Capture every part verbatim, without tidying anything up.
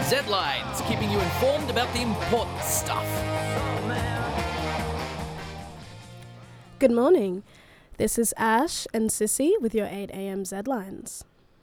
Z-Lines, keeping you informed about the important stuff. Good morning. This is Ash and Sissy with your eight a.m. Z-Lines.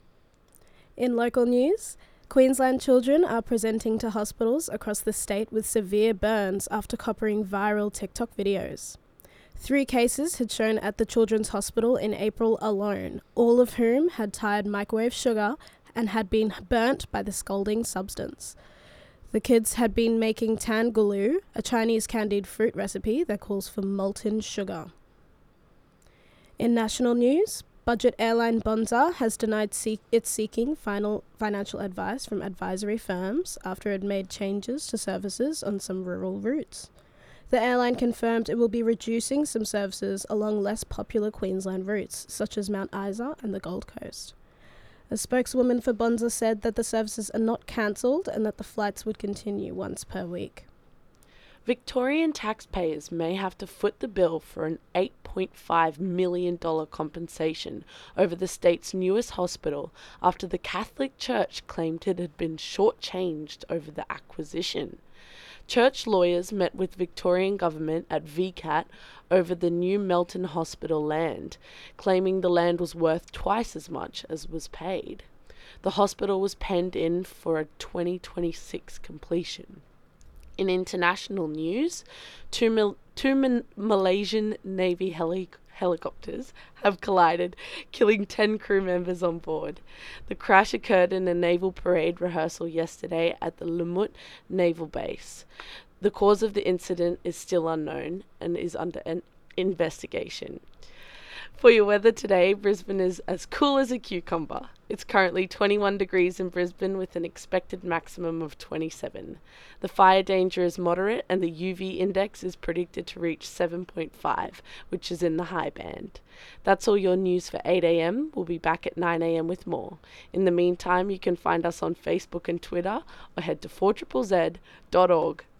In local news, Queensland children are presenting to hospitals across the state with severe burns after coppering viral TikTok videos. Three cases had shown at the Children's Hospital in April alone, all of whom had tired microwave sugar and had been burnt by the scalding substance. The kids had been making tangulu, a Chinese candied fruit recipe that calls for molten sugar. In national news, budget airline Bonza has denied seek- its seeking final financial advice from advisory firms after it made changes to services on some rural routes. The airline confirmed it will be reducing some services along less popular Queensland routes, such as Mount Isa and the Gold Coast. A spokeswoman for Bonza said that the services are not cancelled and that the flights would continue once per week. Victorian taxpayers may have to foot the bill for an eight point five million dollars compensation over the state's newest hospital after the Catholic Church claimed it had been shortchanged over the acquisition. Church lawyers met with Victorian government at V CAT over the new Melton Hospital land, claiming the land was worth twice as much as was paid. The hospital was penned in for a twenty twenty-six completion. In international news, two, Mal- two Mal- Malaysian Navy heli- helicopters have collided, killing ten crew members on board. The crash occurred in a naval parade rehearsal yesterday at the Lumut Naval Base. The cause of the incident is still unknown and is under an investigation. For your weather today, Brisbane is as cool as a cucumber. It's currently twenty-one degrees in Brisbane with an expected maximum of twenty-seven. The fire danger is moderate and the U V index is predicted to reach seven point five, which is in the high band. That's all your news for eight a.m. We'll be back at nine a.m. with more. In the meantime, you can find us on Facebook and Twitter or head to four Z Z Z dot org